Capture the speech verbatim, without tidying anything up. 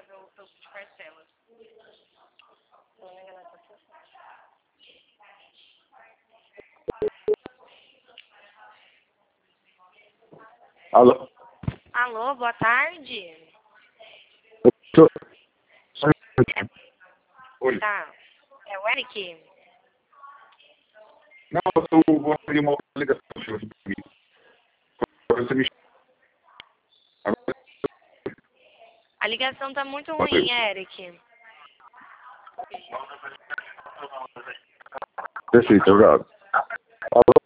ver o preço de parcelas. Alô? Alô, boa tarde. Tô... Só um minutinho. Oi. Tá. É o Eric? Não, eu tô, vou abrir uma outra ligação pra mim. Você me chama. A ligação tá muito Valeu. ruim, Eric. Perfeito, obrigado. Alô?